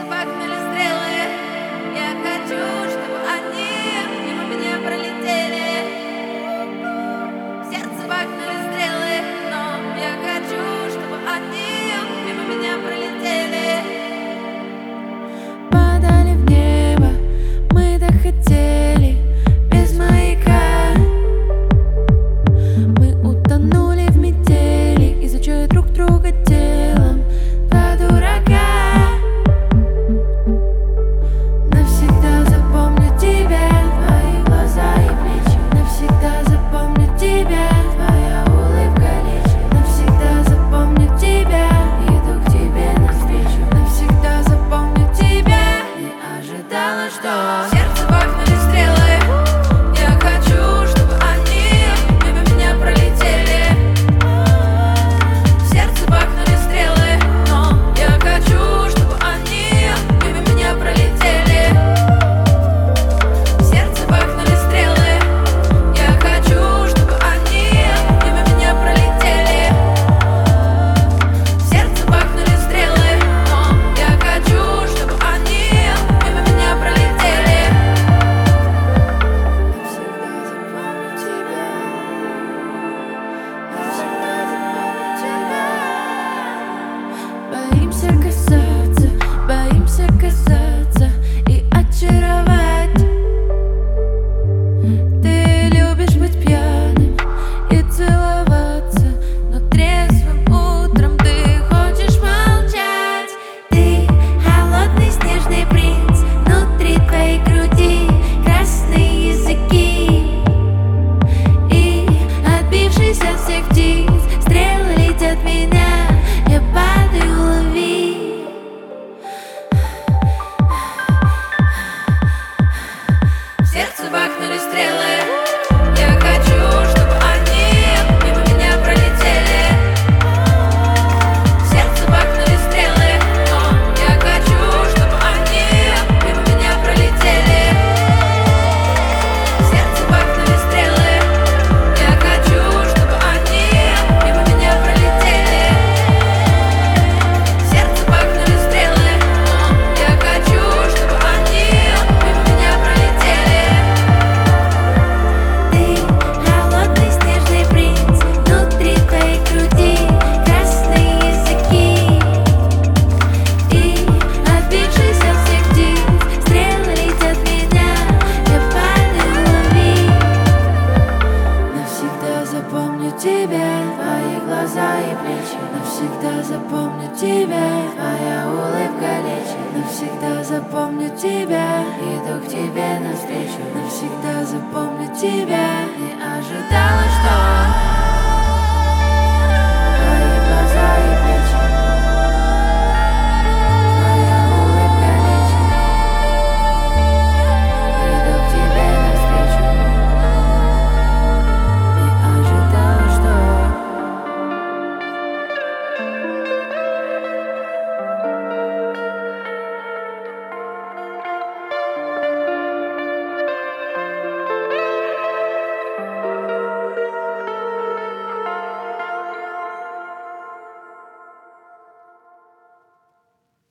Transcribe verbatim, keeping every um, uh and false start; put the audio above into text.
сердце бахнули стрелы. Я хочу, чтобы они мимо меня пролетели. В сердце бахнули стрелы, но я хочу, чтобы они мимо меня пролетели. Падали в небо, мы так хотели, без маяка. Мы утонули в метели, изучая друг друга телом. Два дурака. Навсегда запомню тебя, твои глаза и плечи. Навсегда запомню тебя, твоя улыбка лечит. Навсегда запомню тебя, иду к тебе навстречу. Навсегда запомню тебя, не ожидала, что В сердце бахнули стрелы. Я хочу, чтобы они мимо меня пролетели. В сердце бахнули стрелы, но я хочу, чтобы они мимо меня пролетели. В сердце бахнули стрелы. Я хочу, чтобы они мимо меня пролетели. В сердце бахнули стрелы, но я хочу, чтобы они мимо меня пролетели. боимся касаться, боимся касаться и очаровать. Ты любишь быть пьяным и целоваться, но трезвым утром ты хочешь молчать. Ты холодный снежный принц, внутри твоей груди красные языки. И отбившись от всех птиц, стрелы летят в меня, я падаю, лови. В сердце бахнули стрелы. Я хочу, чтобы они мимо меня пролетели. В сердце бахнули стрелы, но я хочу, чтобы они мимо меня пролетели. В сердце бахнули стрелы. Я хочу, чтобы они мимо меня пролетели. В сердце бахнули стрелы, но я хочу, чтобы они мимо меня пролетели. Ты холодный снежный принц, внутри твоей груди красные языки. И отбившись от всех птиц, стрелы летят в меня, я падаю, лови. Навсегда запомню тебя, твои глаза и плечи. Навсегда запомню тебя, твоя улыбка лечит. Навсегда запомню тебя, иду к тебе навстречу. Навсегда запомню тебя.